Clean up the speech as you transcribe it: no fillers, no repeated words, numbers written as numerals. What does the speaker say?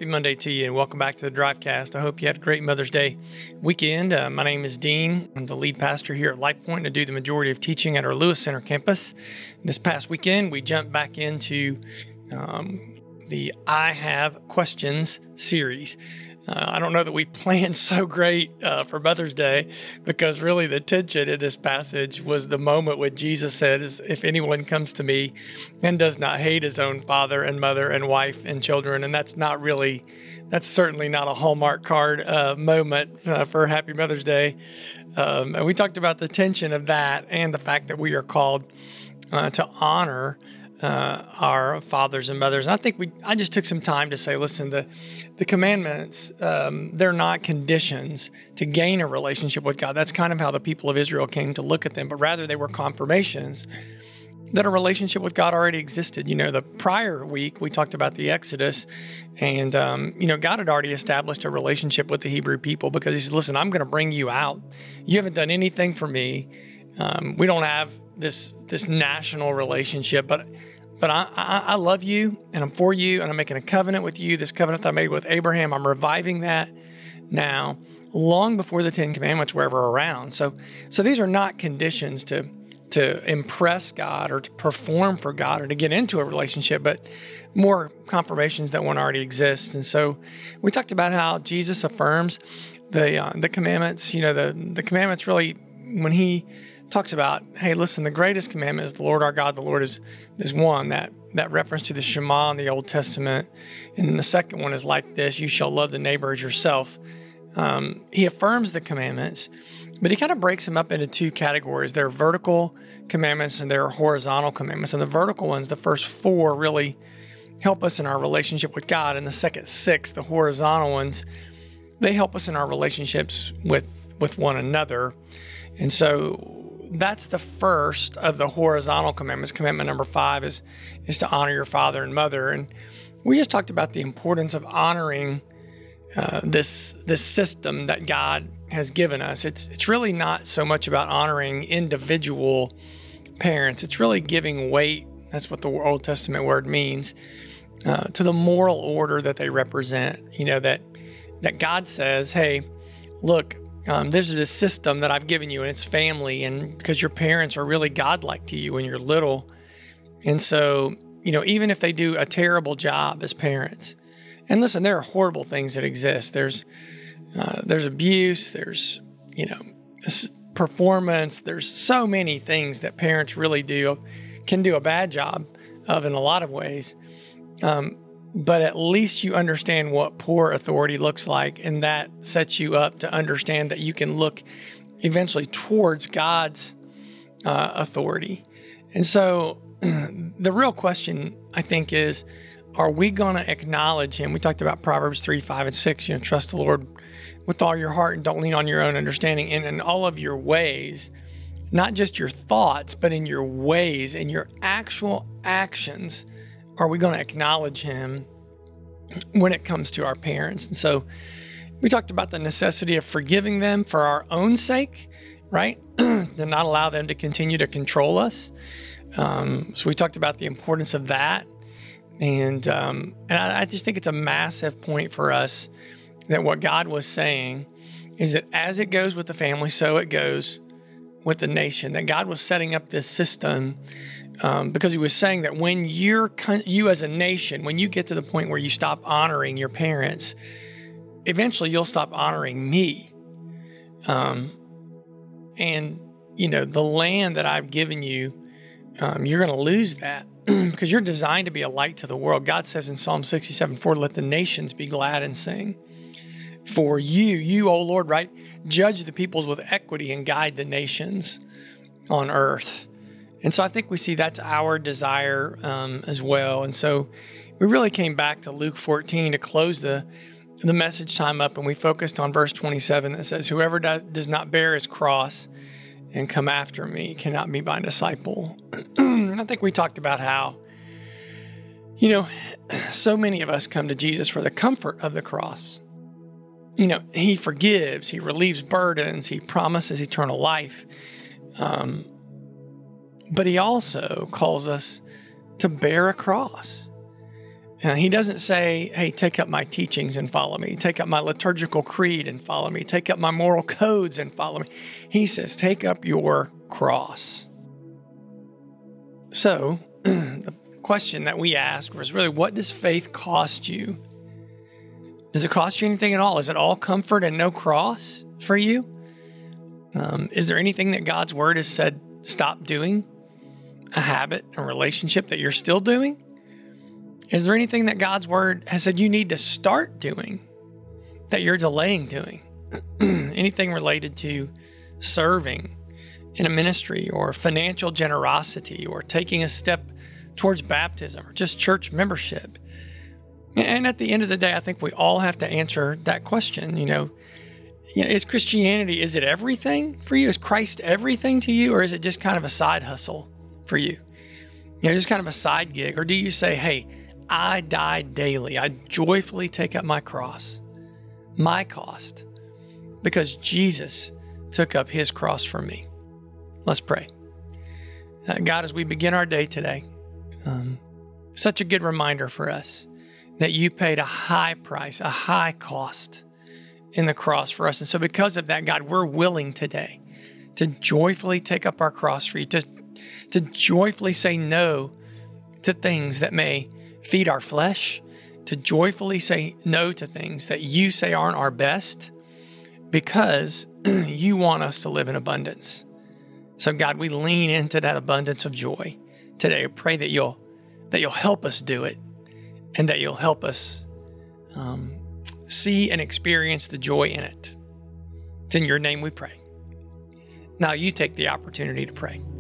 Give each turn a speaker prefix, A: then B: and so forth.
A: happy Monday to you, and welcome back to the Drivecast. I hope you had a great Mother's Day weekend. My name is Dean. I'm the lead pastor here at Life Point. I do the majority of teaching at our Lewis Center campus. This past weekend, we jumped back into the I Have Questions series. I don't know that we planned so great for Mother's Day, because really the tension in this passage was the moment when Jesus said, if anyone comes to me and does not hate his own father and mother and wife and children. And that's certainly not a Hallmark card moment for Happy Mother's Day. And we talked about the tension of that and the fact that we are called to honor our fathers and mothers. And I think I just took some time to say, listen, the commandments, they're not conditions to gain a relationship with God. That's kind of how the people of Israel came to look at them, but rather they were confirmations that a relationship with God already existed. You know, the prior week, we talked about the Exodus, and, God had already established a relationship with the Hebrew people, because he said, listen, I'm going to bring you out. You haven't done anything for me. We don't have this national relationship, but I love you, and I'm for you, and I'm making a covenant with you. This covenant that I made with Abraham, I'm reviving that now, long before the Ten Commandments were ever around. So these are not conditions to impress God or to perform for God or to get into a relationship, but more confirmations that one already exists. And so we talked about how Jesus affirms the commandments. You know, the commandments really, when he talks about, hey, listen, the greatest commandment is the Lord our God. The Lord is one, that reference to the Shema in the Old Testament. And then the second one is like this: you shall love the neighbor as yourself. He affirms the commandments, but he kind of breaks them up into two categories. There are vertical commandments and there are horizontal commandments. And the vertical ones, the first four, really help us in our relationship with God. And the second six, the horizontal ones, they help us in our relationships with one another. And so that's the first of the horizontal commandments. Commandment number 5 is to honor your father and mother. And we just talked about the importance of honoring this system that God has given us. It's really not so much about honoring individual parents. It's really giving weight, that's what the Old Testament word means, to the moral order that they represent. You know, that God says, hey, look, this is a system that I've given you, and it's family, and because your parents are really godlike to you when you're little. And so, even if they do a terrible job as parents, and listen, there are horrible things that exist. There's abuse, there's, performance, there's so many things that parents really can do a bad job of in a lot of ways. But at least you understand what poor authority looks like, and that sets you up to understand that you can look eventually towards God's authority. And so the real question, I think, is, are we going to acknowledge Him? We talked about Proverbs 3, 5, and 6, trust the Lord with all your heart and don't lean on your own understanding, and in all of your ways, not just your thoughts, but in your ways and your actual actions. Are we going to acknowledge Him when it comes to our parents? And so we talked about the necessity of forgiving them for our own sake, right? To not allow them to continue to control us. So we talked about the importance of that. And I just think it's a massive point for us that what God was saying is that as it goes with the family, so it goes with the nation. That God was setting up this system because He was saying that when you as a nation, when you get to the point where you stop honoring your parents, eventually you'll stop honoring me. And the land that I've given you, you're going to lose that because you're designed to be a light to the world. God says in Psalm 67:4, let the nations be glad and sing. For you, O Lord, right? Judge the peoples with equity and guide the nations on earth. And so I think we see that's our desire as well. And so we really came back to Luke 14 to close the message time up, and we focused on verse 27 that says, whoever does not bear his cross and come after me cannot be my disciple. I think we talked about how, so many of us come to Jesus for the comfort of the cross. He forgives, He relieves burdens, He promises eternal life. But He also calls us to bear a cross. He doesn't say, hey, take up my teachings and follow me. Take up my liturgical creed and follow me. Take up my moral codes and follow me. He says, take up your cross. So the question that we asked was really, what does faith cost you? Does it cost you anything at all? Is it all comfort and no cross for you? Is there anything that God's word has said stop doing? A habit, a relationship that you're still doing? Is there anything that God's word has said you need to start doing that you're delaying doing? Anything related to serving in a ministry or financial generosity or taking a step towards baptism or just church membership? And at the end of the day, I think we all have to answer that question. Is Christianity, is it everything for you? Is Christ everything to you? Or is it just kind of a side hustle for you? Just kind of a side gig? Or do you say, hey, I die daily. I joyfully take up my cross, my cost, because Jesus took up his cross for me. Let's pray. God, as we begin our day today, such a good reminder for us that you paid a high price, a high cost in the cross for us. And so because of that, God, we're willing today to joyfully take up our cross for you, to joyfully say no to things that may feed our flesh, to joyfully say no to things that you say aren't our best, because you want us to live in abundance. So God, we lean into that abundance of joy today. I pray that you'll help us do it, and that you'll help us see and experience the joy in it. It's in your name we pray. Now you take the opportunity to pray.